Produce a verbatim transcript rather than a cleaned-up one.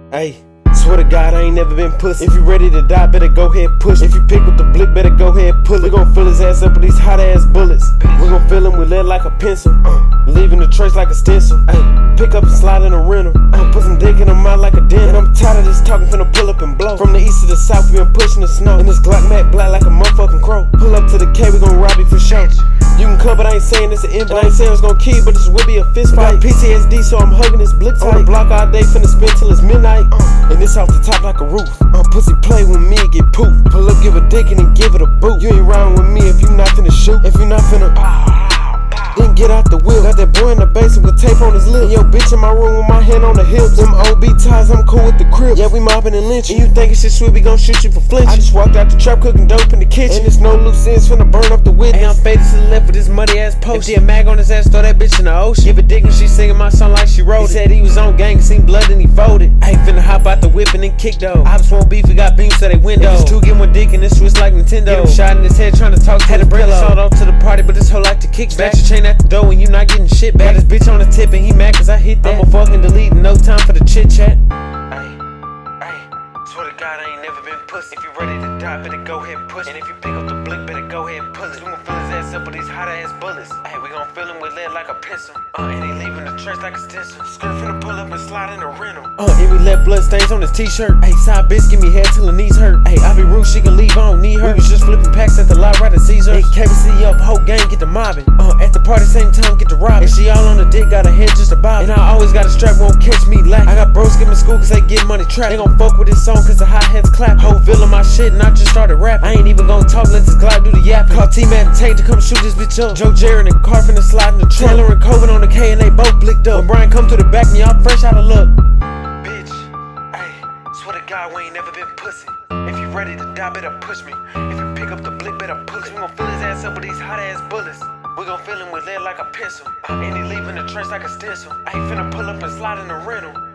Ayy, swear to God, I ain't never been pussy. If you ready to die, better go ahead push. If you pick up the blick, better go ahead pull it. We gon' fill his ass up with these hot ass bullets. We gon' fill him with lead like a pencil, uh, leaving the trace like a stencil. Ayy, pick up and slide in a rental. Uh, put some dick in him out like a den. And I'm tired of this talking, finna pull up and blow. From the east to the south, we been pushing the snow. And this Glock matte black like a motherfucking crow. Pull up to the K, we gon' rob you for sure. You can come, but I ain't saying it's an invite. And I ain't saying it's gon' kill you, but this will be a fist fight. Got P T S D, so I'm hugging this blick tight. On the block all day, finna spend till it's midnight. Uh, and this off the top like a roof. Uh, pussy play with me and get poof. Pull up, give a dick, and then give it a boot. You ain't riding with me if you not finna shoot. If you not finna then get out the wheel. Got that boy in the basement with tape on his lip. And yo bitch in my room with my hand on the hips. Them O B ties, I'm cool with the crib. Yeah, we mobbing and lynching. And you think it's shit sweet, we gon' shoot you for flinching. I just walked out the trap cooking dope in the kitchen. And there's no loose ends, finna burn up the witness. Hey, I'm faded to the left with this muddy ass post. If a mag on his ass, throw that bitch in the ocean. Give a dick and she singing my song like she wrote it. He said he was on gang, seen blood and he folded. I ain't finna hop out the whip and then kick though. I just won't beef, we got beams to they window. If it's two, get one dick and this switch like Nintendo. Get him shot in his head trying to talk. Had to bring us all out to the party, but this hoe like to kick back. Snatch your chain at the door when you not getting shit back. Got this bitch on the tip and he mad cause I hit that. I'ma fucking delete, no time for the chit chat. Ayy, ayy, swear to God I ain't never been pussy. If you ready to die, better go ahead and push. And if you pick up the blick, better go ahead and pull it. We gon' fill his ass up with these hot ass bullets. Ayy, we gon' fill him with lead like a pencil. Uh, and he leaving the trace like a stencil. Skirt finna pull up and slide in a rental. Uh, and we left blood stains on his t-shirt. Ayy, side bitch give me head till her knees hurt. Ayy, I be rude, she can leave, I don't need her. We was just flipping packs at the lot right at Caesar. Ayy, K B C up, whole gang get the mobbing. Uh, at the party same time get the robbing. And she all on the dick, got her head just a bob. And I always got a strap, won't catch me lacking. I got bros skipping school cause they get money trapped. They gon' fuck with this song cause the hi-hats clap. Whole Villa my shit and I just started rapping. I ain't even gon' talk, let this Glock do the yapping. Call T-Mac and Tate to come shoot this bitch up. Joe Jarrett and Carr finna slide in the trunk. Taylor and Coven on the K and they both blicked up. When Brian come to the back and y'all fresh out of luck. Bitch, ayy, swear to God we ain't never been pussy. If you ready to die, better push me. If you pick up the blick, better pull it. We gon' fill his ass up with these hot ass bullets. We gon' fill him with lead like a pencil. And he leaving the trace like a stencil. I ain't finna pull up and slide in the rental.